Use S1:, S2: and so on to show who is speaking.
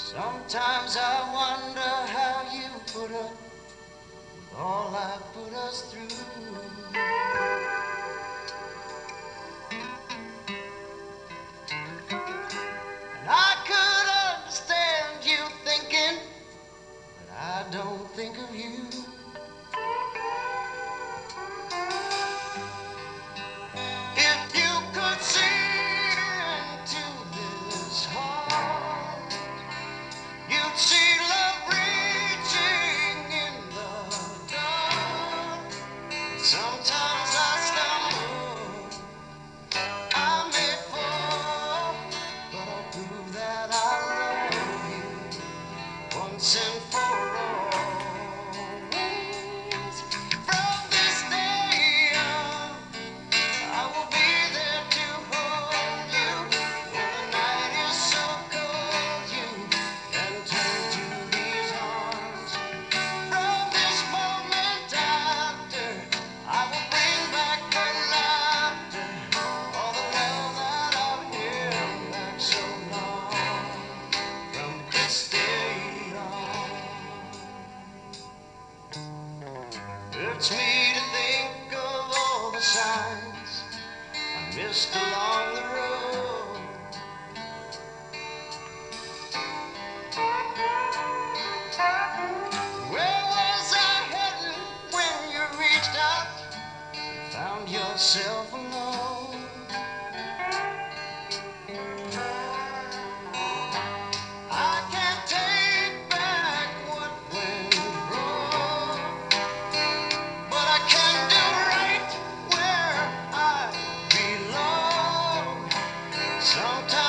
S1: Sometimes I wonder how you put up with all I put us through. And I could understand you thinking, but I don't think of you. If you could see into this heart, you'd see love reaching in the dark. Sometimes I stumble, I may fall, but I'll prove that I love you once and for all. From this day on, I will be there to hold you. When the night is so cold, you can turn to these arms. From this moment after, I will bring back the laughter, all the love that I've held back so long. From this day on, hurts me to think of all the signs I missed along the road. Where was I heading when you reached out and found yourself alone? I can't take back what went wrong, but I can do right where I belong. Sometimes